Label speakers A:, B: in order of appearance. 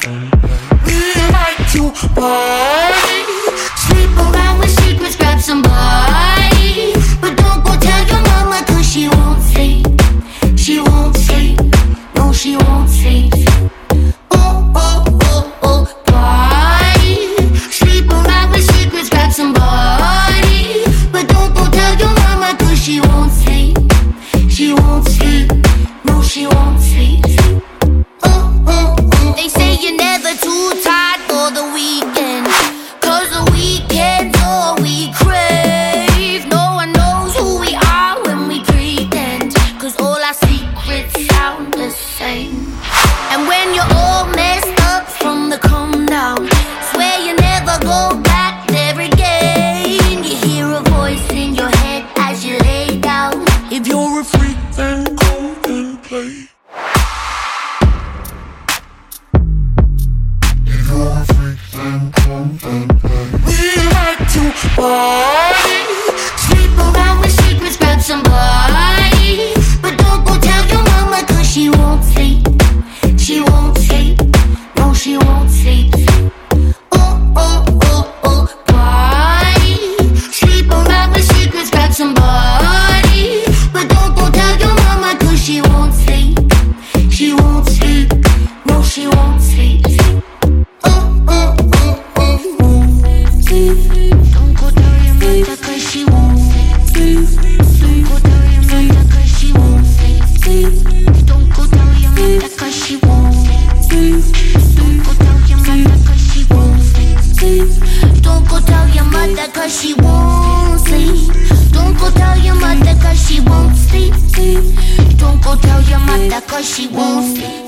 A: We like to party, sleep around with secrets, grab somebody. But don't go tell your mama, cause she won't sleep. She won't sleep, no she won't sleep. Oh, oh, oh, oh, party, sleep around with secrets, grab somebody. But don't go tell your mama, cause she won't sleep. She won't sleep, no she won't sleep. They say you're never too tired for the weekend, cause the weekend's all we crave. No one knows who we are when we pretend, cause all our secrets sound the same. And when you're all messed up from the come down, swear you never go back there again. You hear a voice in your head as you lay down. If you're a freak, then come and play. We like to party, sleep around with secrets, grab somebody. But don't go tell your mama, cause she won't sleep. She won't sleep, no she won't sleep. Oh, oh, oh, oh, party, sleep around with secrets, grab somebody. But don't go tell your mama, cause she won't sleep. She won't sleep, no she won't sleep. Cause she won't sleep. Don't go tell your mother, cause she won't sleep. Don't go tell your mother, cause she won't sleep.